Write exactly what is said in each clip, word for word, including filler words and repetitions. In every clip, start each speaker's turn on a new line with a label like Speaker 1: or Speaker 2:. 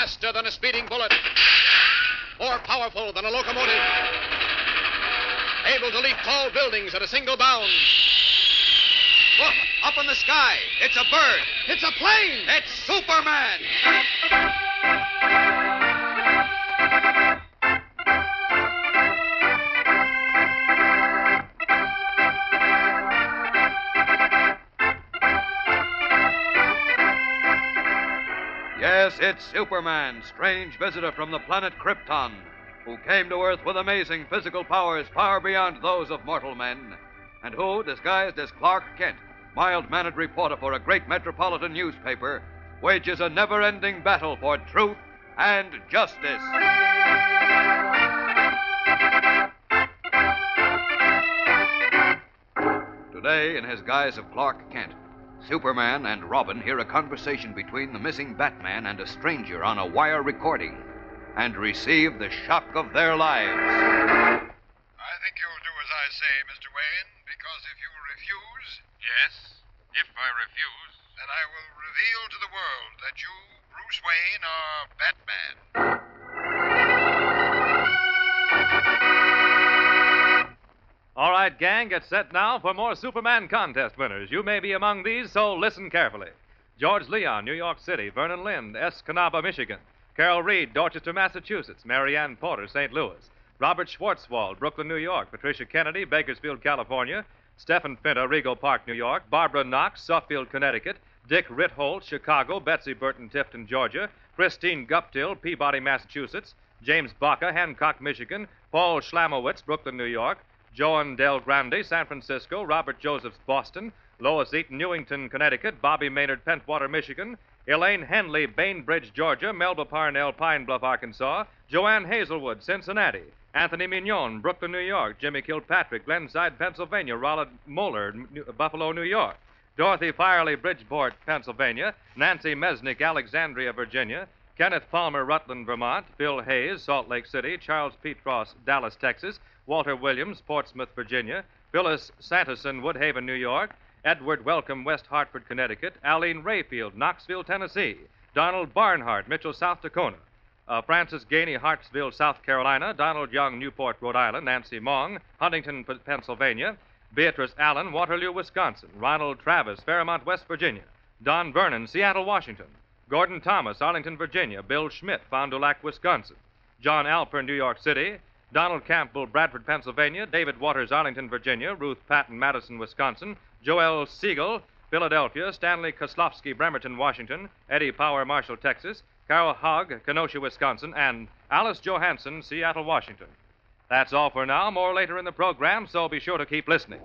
Speaker 1: Faster than a speeding bullet. More powerful than a locomotive. Able to leap tall buildings at a single bound. Look, up in the sky. It's a bird.
Speaker 2: It's a plane.
Speaker 1: It's Superman.
Speaker 3: Yes, it's Superman, strange visitor from the planet Krypton, who came to Earth with amazing physical powers far beyond those of mortal men, and who, disguised as Clark Kent, mild-mannered reporter for a great metropolitan newspaper, wages a never-ending battle for truth and justice. Today, in his guise of Clark Kent, Superman and Robin hear a conversation between the missing Batman and a stranger on a wire recording and receive the shock of their lives.
Speaker 4: I think you'll do as I say, Mister Wayne, because if you refuse...
Speaker 5: Yes, if I refuse...
Speaker 4: then I will reveal to the world that you, Bruce Wayne, are Batman.
Speaker 6: All right, gang, get set now for more Superman contest winners. You may be among these, so listen carefully. George Leon, New York City. Vernon Lind, Escanaba, Michigan. Carol Reed, Dorchester, Massachusetts. Mary Ann Porter, Saint Louis. Robert Schwartzwald, Brooklyn, New York. Patricia Kennedy, Bakersfield, California. Stephen Pinter, Regal Park, New York. Barbara Knox, Suffield, Connecticut. Dick Ritholt, Chicago. Betsy Burton, Tifton, Georgia. Christine Guptill, Peabody, Massachusetts. James Baca, Hancock, Michigan. Paul Schlamowitz, Brooklyn, New York. Joan Del Grande, San Francisco. Robert Josephs, Boston. Lois Eaton, Newington, Connecticut. Bobby Maynard, Pentwater, Michigan. Elaine Henley, Bainbridge, Georgia. Melba Parnell, Pine Bluff, Arkansas. Joanne Hazelwood, Cincinnati. Anthony Mignon, Brooklyn, New York. Jimmy Kilpatrick, Glenside, Pennsylvania. Rolland Moeller, New- Buffalo, New York. Dorothy Firely, Bridgeport, Pennsylvania. Nancy Mesnick, Alexandria, Virginia. Kenneth Palmer, Rutland, Vermont. Bill Hayes, Salt Lake City. Charles Petros, Dallas, Texas. Walter Williams, Portsmouth, Virginia. Phyllis Sanderson, Woodhaven, New York. Edward Welcome, West Hartford, Connecticut. Aline Rayfield, Knoxville, Tennessee. Donald Barnhart, Mitchell, South Dakota. Uh, Francis Gainey, Hartsville, South Carolina. Donald Young, Newport, Rhode Island. Nancy Mong, Huntington, P- Pennsylvania. Beatrice Allen, Waterloo, Wisconsin. Ronald Travis, Fairmont, West Virginia. Don Vernon, Seattle, Washington. Gordon Thomas, Arlington, Virginia. Bill Schmidt, Fond du Lac, Wisconsin. John Alper, New York City. Donald Campbell, Bradford, Pennsylvania. David Waters, Arlington, Virginia. Ruth Patton, Madison, Wisconsin. Joel Siegel, Philadelphia. Stanley Koslowski, Bremerton, Washington. Eddie Power, Marshall, Texas. Carol Hogg, Kenosha, Wisconsin. And Alice Johansson, Seattle, Washington. That's all for now. More later in the program, so be sure to keep listening.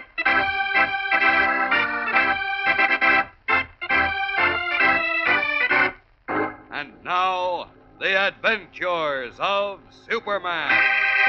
Speaker 3: And now, the adventures of Superman.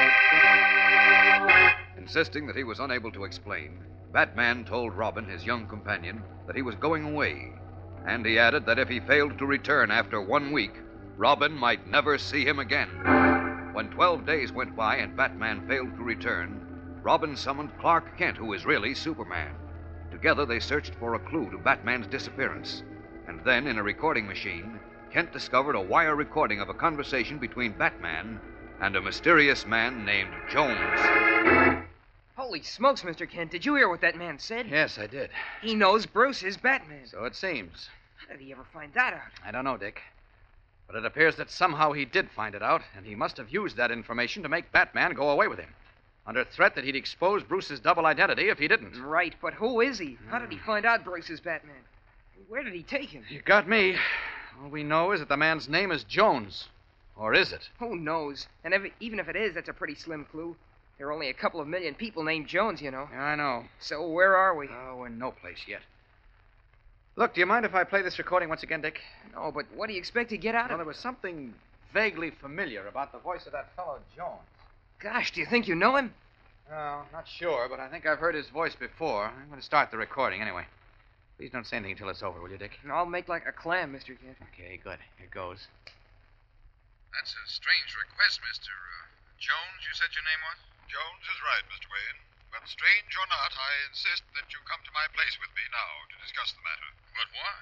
Speaker 3: Insisting that he was unable to explain, Batman told Robin, his young companion, that he was going away. And he added that if he failed to return after one week, Robin might never see him again. When twelve days went by and Batman failed to return, Robin summoned Clark Kent, who is really Superman. Together they searched for a clue to Batman's disappearance. And then, in a recording machine, Kent discovered a wire recording of a conversation between Batman and a mysterious man named Jones.
Speaker 2: Holy smokes, Mister Kent. Did you hear what that man said?
Speaker 7: Yes, I did.
Speaker 2: He knows Bruce is Batman.
Speaker 7: So it seems.
Speaker 2: How did he ever find that out?
Speaker 7: I don't know, Dick. But it appears that somehow he did find it out, and he must have used that information to make Batman go away with him, under threat that he'd expose Bruce's double identity if he didn't.
Speaker 2: Right, but who is he? How did he find out Bruce is Batman? Where did he take him?
Speaker 7: You got me. All we know is that the man's name is Jones. Or is it?
Speaker 2: Who knows? And if, even if it is, that's a pretty slim clue. There are only a couple of million people named Jones, you know.
Speaker 7: Yeah, I know.
Speaker 2: So where are we?
Speaker 7: Oh, we're no place yet. Look, do you mind if I play this recording once again, Dick?
Speaker 2: No, but what do you expect to get out
Speaker 7: Well,
Speaker 2: of
Speaker 7: there
Speaker 2: it?
Speaker 7: was something vaguely familiar about the voice of that fellow Jones.
Speaker 2: Gosh, do you think you know him?
Speaker 7: Well, not sure, but I think I've heard his voice before. I'm going to start the recording anyway. Please don't say anything until it's over, will you, Dick?
Speaker 2: I'll make like a clam, Mister Kent.
Speaker 7: Okay, good. Here goes.
Speaker 4: That's a strange request, Mister Uh, Jones, you said your name was? Jones is right, Mister Wayne. But strange or not, I insist that you come to my place with me now to discuss the matter.
Speaker 5: But why?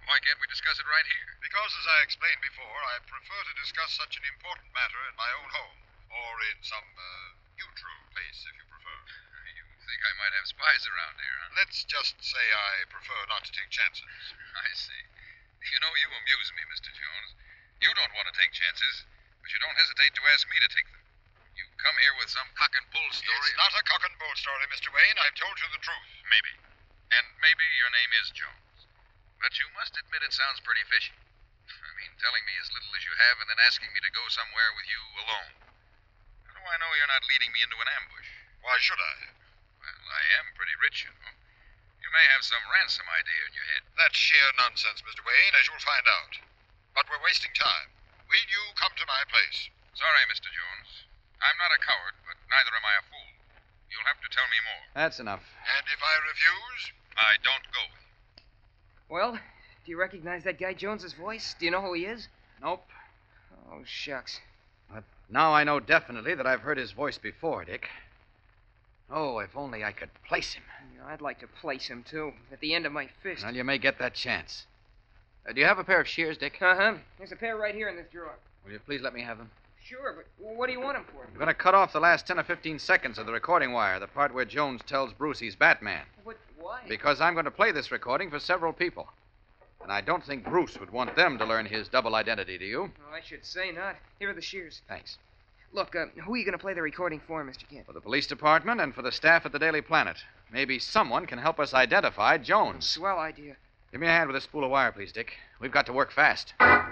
Speaker 4: Why can't we discuss it right here? Because, as I explained before, I prefer to discuss such an important matter in my own home, or in some uh, neutral place, if you prefer. You think I might have spies around here, huh? Let's just say I prefer not to take chances. I see. You know, you amuse me, Mister Jones. You don't want to take chances, but you don't hesitate to ask me to take them. You come here with some cock and bull story. It's not a cock and bull story, Mister Wayne. I've told you the truth. Maybe. And maybe your name is Jones. But you must admit it sounds pretty fishy. I mean, telling me as little as you have and then asking me to go somewhere with you alone. How do I know you're not leading me into an ambush? Why should I? Well, I am pretty rich, you know. You may have some ransom idea in your head. That's sheer nonsense, Mister Wayne, as you'll find out. But we're wasting time. Will you come to my place? Sorry, Mister Jones. I'm not a coward, but neither am I a fool. You'll have to tell me more.
Speaker 7: That's enough.
Speaker 4: And if I refuse, I don't go with you.
Speaker 2: Well, do you recognize that guy Jones's voice? Do you know who he is?
Speaker 7: Nope.
Speaker 2: Oh, shucks.
Speaker 7: But now I know definitely that I've heard his voice before, Dick. Oh, if only I could place him.
Speaker 2: You know, I'd like to place him, too, at the end of my fist.
Speaker 7: Well, you may get that chance. Uh, do you have a pair of shears, Dick?
Speaker 2: Uh-huh. There's a pair right here in this drawer.
Speaker 7: Will you please let me have them?
Speaker 2: Sure, but what do you want him for?
Speaker 7: I'm going to cut off the last ten or fifteen seconds of the recording wire, the part where Jones tells Bruce he's Batman.
Speaker 2: What? Why?
Speaker 7: Because I'm going to play this recording for several people. And I don't think Bruce would want them to learn his double identity, do you?
Speaker 2: Oh, I should say not. Here are the shears.
Speaker 7: Thanks.
Speaker 2: Look, uh, who are you going to play the recording for, Mister Kent?
Speaker 7: For the police department and for the staff at the Daily Planet. Maybe someone can help us identify Jones.
Speaker 2: Swell idea.
Speaker 7: Give me a hand with this spool of wire, please, Dick. We've got to work fast.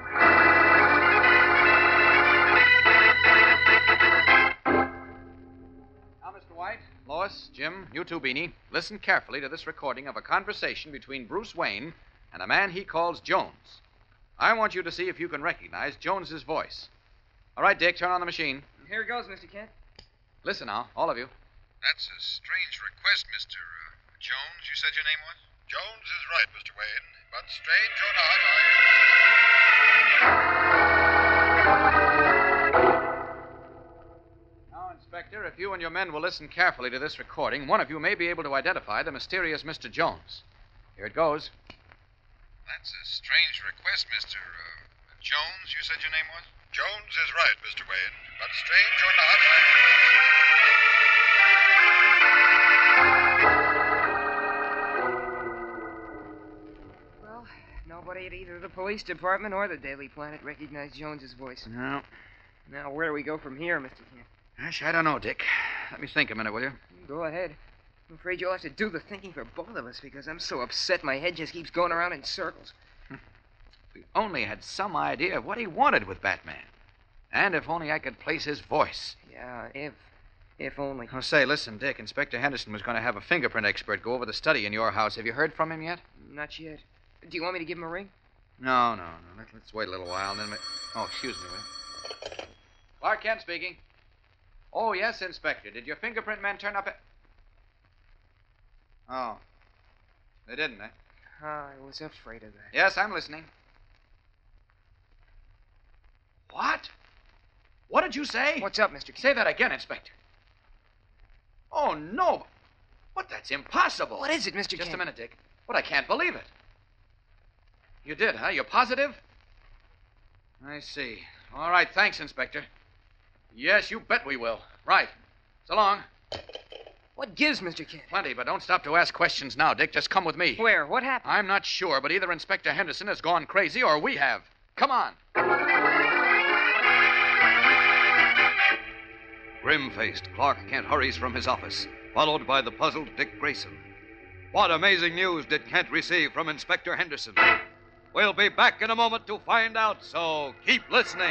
Speaker 7: Now, Mister White, Lois, Jim, you too, Beanie, listen carefully to this recording of a conversation between Bruce Wayne and a man he calls Jones. I want you to see if you can recognize Jones's voice. All right, Dick, turn on the machine.
Speaker 2: Here it goes, Mister Kent.
Speaker 7: Listen now, all of you.
Speaker 4: That's a strange request, Mister Uh, Jones, you said your name was? Jones is right, Mister Wayne. But strange or not, I...
Speaker 7: Now, Inspector, if you and your men will listen carefully to this recording, one of you may be able to identify the mysterious Mister Jones. Here it goes.
Speaker 4: That's a strange request, Mister Uh, Jones, you said your name was? Jones is right, Mister Wayne. But strange or not, I...
Speaker 2: Well, nobody at either the police department or the Daily Planet recognized Jones's voice.
Speaker 7: No.
Speaker 2: Now, where do we go from here, Mister Kent?
Speaker 7: Gosh, I don't know, Dick. Let me think a minute, will you?
Speaker 2: Go ahead. I'm afraid you'll have to do the thinking for both of us because I'm so upset my head just keeps going around in circles.
Speaker 7: If we only had some idea of what he wanted with Batman. And if only I could place his voice.
Speaker 2: Yeah, if... if only.
Speaker 7: Oh, say, listen, Dick. Inspector Henderson was going to have a fingerprint expert go over the study in your house. Have you heard from him yet?
Speaker 2: Not yet. Do you want me to give him a ring?
Speaker 7: No, no, no. Let, let's wait a little while, and then... We... Oh, excuse me, will you? Clark Kent speaking. Oh, yes, Inspector. Did your fingerprint men turn up at... Oh. They didn't, eh?
Speaker 2: I was afraid of that.
Speaker 7: Yes, I'm listening. What? What did you say?
Speaker 2: What's up, Mister Kent?
Speaker 7: Say that again, Inspector. Oh, no. But that's impossible.
Speaker 2: What is it, Mister
Speaker 7: Just
Speaker 2: Kent?
Speaker 7: a minute, Dick. But I can't believe it. You did, huh? You're positive? I see. All right, thanks, Inspector. Yes, you bet we will. Right. So long.
Speaker 2: What gives, Mister Kent?
Speaker 7: Plenty, but don't stop to ask questions now, Dick. Just come with me.
Speaker 2: Where? What happened?
Speaker 7: I'm not sure, but either Inspector Henderson has gone crazy or we have. Come on.
Speaker 3: Grim-faced, Clark Kent hurries from his office, followed by the puzzled Dick Grayson. What amazing news did Kent receive from Inspector Henderson? We'll be back in a moment to find out, so keep listening.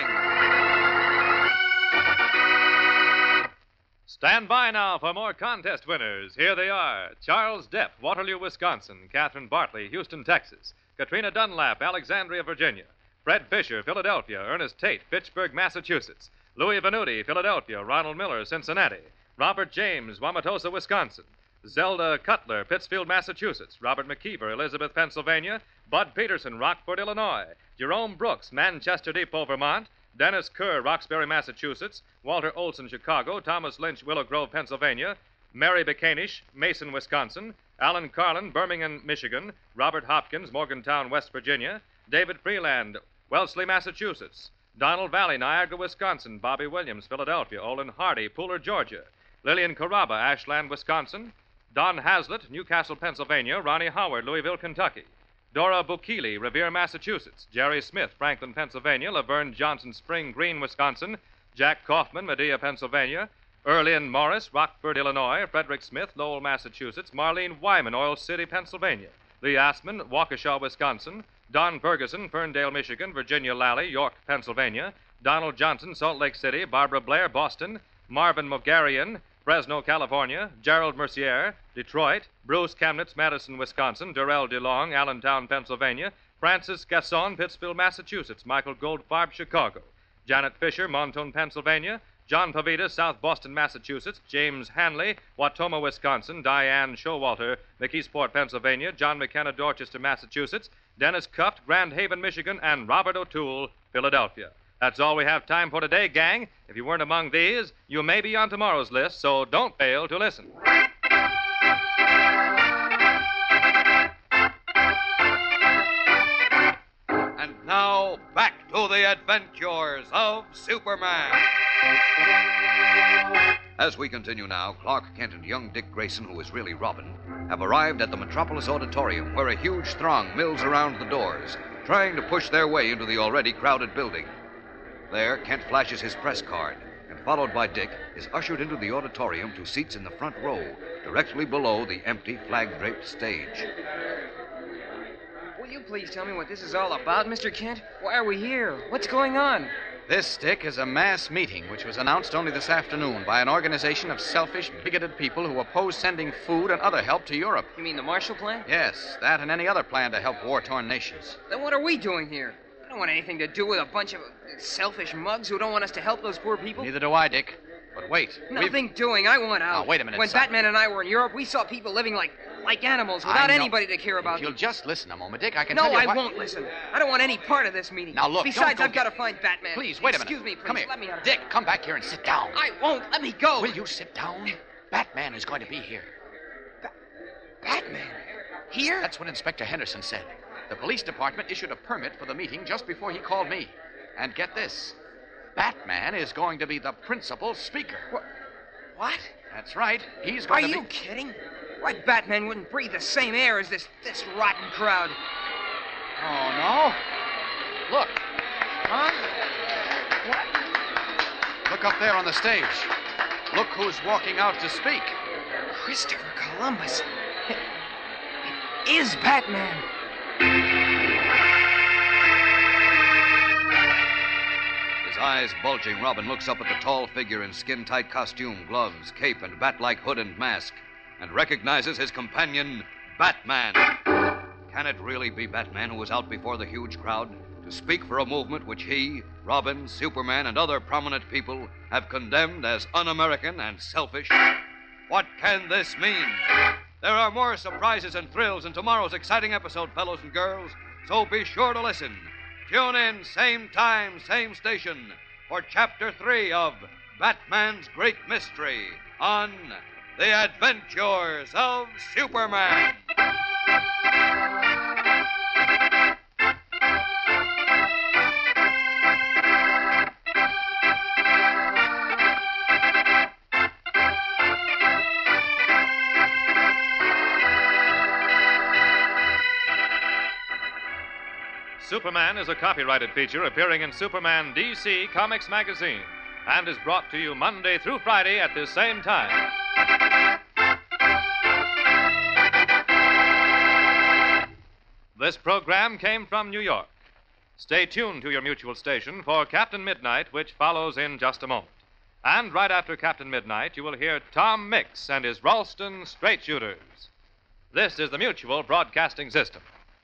Speaker 6: Stand by now for more contest winners. Here they are: Charles Depp, Waterloo, Wisconsin; Catherine Bartley, Houston, Texas; Katrina Dunlap, Alexandria, Virginia; Fred Fisher, Philadelphia; Ernest Tate, Fitchburg, Massachusetts; Louis Venuti, Philadelphia; Ronald Miller, Cincinnati; Robert James, Wauwatosa, Wisconsin; Zelda Cutler, Pittsfield, Massachusetts; Robert McKeever, Elizabeth, Pennsylvania; Bud Peterson, Rockford, Illinois; Jerome Brooks, Manchester Depot, Vermont; Dennis Kerr, Roxbury, Massachusetts; Walter Olson, Chicago; Thomas Lynch, Willow Grove, Pennsylvania; Mary Bacanish, Mason, Wisconsin; Alan Carlin, Birmingham, Michigan. Robert Hopkins, Morgantown, West Virginia. David Freeland, Wellesley, Massachusetts. Donald Valley, Niagara, Wisconsin. Bobby Williams, Philadelphia. Olin Hardy, Pooler, Georgia. Lillian Carrabba, Ashland, Wisconsin. Don Hazlitt, Newcastle, Pennsylvania. Ronnie Howard, Louisville, Kentucky. Dora Bukili, Revere, Massachusetts. Jerry Smith, Franklin, Pennsylvania. Laverne Johnson, Spring Green, Wisconsin. Jack Kaufman, Medea, Pennsylvania. Erlyn Morris, Rockford, Illinois. Frederick Smith, Lowell, Massachusetts. Marlene Wyman, Oil City, Pennsylvania. Lee Assman, Waukesha, Wisconsin. Don Ferguson, Ferndale, Michigan. Virginia Lally, York, Pennsylvania. Donald Johnson, Salt Lake City. Barbara Blair, Boston. Marvin Mogarian, Fresno, California. Gerald Mercier, Detroit. Bruce Kamnitz, Madison, Wisconsin. Durrell DeLong, Allentown, Pennsylvania. Francis Gasson, Pittsfield, Massachusetts. Michael Goldfarb, Chicago. Janet Fisher, Montoon, Pennsylvania. John Pavita, South Boston, Massachusetts. James Hanley, Watoma, Wisconsin. Diane Showalter, McKeesport, Pennsylvania. John McKenna, Dorchester, Massachusetts. Dennis Cuft, Grand Haven, Michigan. And Robert O'Toole, Philadelphia. That's all we have time for today, gang. If you weren't among these, you may be on tomorrow's list, so don't fail to listen.
Speaker 3: And now, back to the adventures of Superman. As we continue now, Clark Kent and young Dick Grayson, who is really Robin, have arrived at the Metropolis Auditorium, where a huge throng mills around the doors, trying to push their way into the already crowded building. There, Kent flashes his press card, and followed by Dick, is ushered into the auditorium to seats in the front row, directly below the empty flag-draped stage.
Speaker 2: Will you please tell me what this is all about, Mister Kent? Why are we here? What's going on?
Speaker 7: This, Dick, is a mass meeting which was announced only this afternoon by an organization of selfish, bigoted people who oppose sending food and other help to Europe.
Speaker 2: You mean the Marshall Plan?
Speaker 7: Yes, that and any other plan to help war-torn nations.
Speaker 2: Then what are we doing here? I don't want anything to do with a bunch of uh, selfish mugs who don't want us to help those poor people.
Speaker 7: Neither do I, Dick. But wait.
Speaker 2: Nothing doing. I want out.
Speaker 7: Now, wait a minute,
Speaker 2: When
Speaker 7: son.
Speaker 2: Batman and I were in Europe, we saw people living like like animals without
Speaker 7: I know.
Speaker 2: anybody to care about
Speaker 7: If you'll
Speaker 2: them.
Speaker 7: just listen a moment, Dick, I can
Speaker 2: No,
Speaker 7: tell you
Speaker 2: I
Speaker 7: what...
Speaker 2: won't listen. I don't want any part of this meeting.
Speaker 7: Now, look,
Speaker 2: Besides,
Speaker 7: don't go
Speaker 2: I've got to
Speaker 7: get-
Speaker 2: find Batman.
Speaker 7: Please, wait a minute.
Speaker 2: Excuse me, please.
Speaker 7: Come here.
Speaker 2: Let me out.
Speaker 7: Dick, come back here and sit down.
Speaker 2: I won't. Let me go.
Speaker 7: Will you sit down? Batman is going to be here.
Speaker 2: Batman? Here?
Speaker 7: That's what Inspector Henderson said. The police department issued a permit for the meeting just before he called me. And get this. Batman is going to be the principal speaker.
Speaker 2: What? What?
Speaker 7: That's right. He's
Speaker 2: Are
Speaker 7: going to
Speaker 2: you
Speaker 7: be...
Speaker 2: kidding? Why, Batman wouldn't breathe the same air as this this rotten crowd.
Speaker 7: Oh, no? Look.
Speaker 2: Huh? What?
Speaker 7: Look up there on the stage. Look who's walking out to speak.
Speaker 2: Christopher Columbus. It, it is Batman.
Speaker 3: His eyes bulging, Robin looks up at the tall figure in skin-tight costume, gloves, cape, and bat-like hood and mask, and recognizes his companion, Batman. Can it really be Batman who was out before the huge crowd to speak for a movement which he, Robin, Superman, and other prominent people have condemned as un-American and selfish? What can this mean? There are more surprises and thrills in tomorrow's exciting episode, fellows and girls, so be sure to listen. Tune in, same time, same station, for Chapter three of Batman's Great Mystery on The Adventures of Superman.
Speaker 6: Superman is a copyrighted feature appearing in Superman D C Comics magazine and is brought to you Monday through Friday at this same time. This program came from New York. Stay tuned to your mutual station for Captain Midnight, which follows in just a moment. And right after Captain Midnight, you will hear Tom Mix and his Ralston Straight Shooters. This is the Mutual Broadcasting System.